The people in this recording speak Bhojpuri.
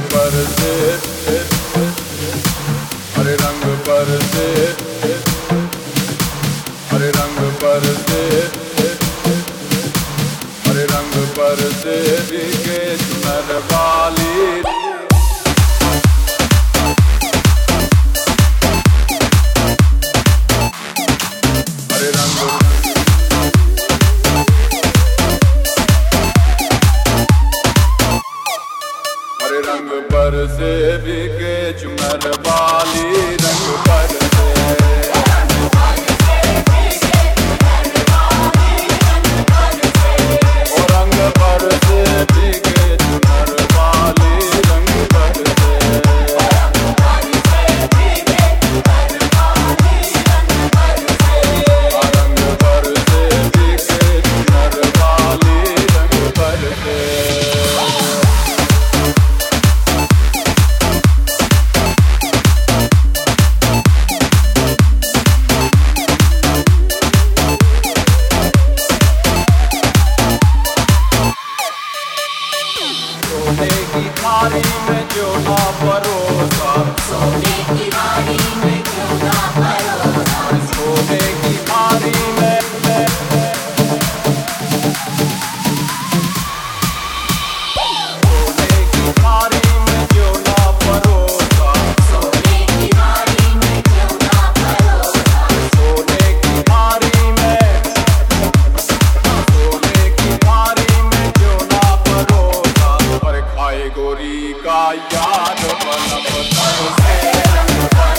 पर से, हरे रंग पर से, हरे रंग पर से, हरे रंग पर से भीगे चुनर वाली। रंग पर से भीगे चुनर वाली, रंग पर से, ओ रंग पर से भीगे चुनर वाली, रंग पर से, रंग पर से भीगे चुनर वाली, रंग पर से। सोने की थाली में जो ना परोसा, सोने की थाली में जो ना परोसा, सोने की थाली में, सोने की थाली में जो ना परोसा, सोने की थाली में जो ना परोसा, सोने की थाली में, सोने की थाली में जो ना परोसा, पर खाए गोरी का याद बना से रंग